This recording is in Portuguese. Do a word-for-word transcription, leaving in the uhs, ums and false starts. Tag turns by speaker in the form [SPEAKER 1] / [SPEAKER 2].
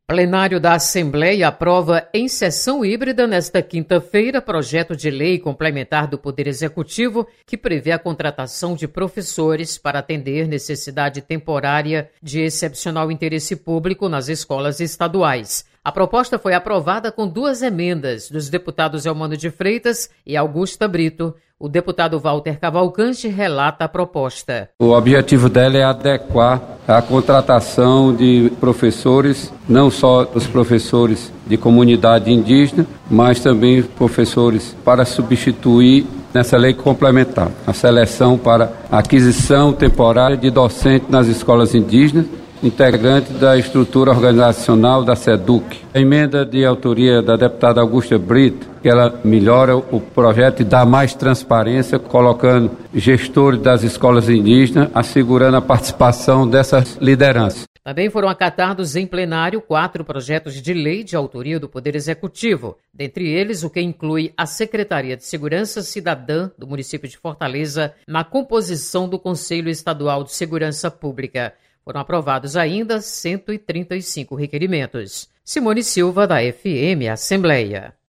[SPEAKER 1] Plenário da Assembleia aprova em sessão híbrida nesta quinta-feira projeto de lei complementar do Poder Executivo que prevê a contratação de professores para atender necessidade temporária de excepcional interesse público nas escolas estaduais. A proposta foi aprovada com duas emendas dos deputados Elmano de Freitas e Augusta Brito. O deputado Walter Cavalcante relata a proposta.
[SPEAKER 2] O objetivo dela é adequar a contratação de professores, não só os professores de comunidade indígena, mas também professores para substituir nessa lei complementar a seleção para aquisição temporária de docentes nas escolas indígenas, integrante da estrutura organizacional da SEDUC. A emenda de autoria da deputada Augusta Brito, que ela melhora o projeto e dá mais transparência, colocando gestores das escolas indígenas, assegurando a participação dessas lideranças.
[SPEAKER 1] Também foram acatados em plenário quatro projetos de lei de autoria do Poder Executivo, dentre eles o que inclui a Secretaria de Segurança Cidadã do município de Fortaleza na composição do Conselho Estadual de Segurança Pública. Foram aprovados ainda cento e trinta e cinco requerimentos. Simone Silva, da F M Assembleia.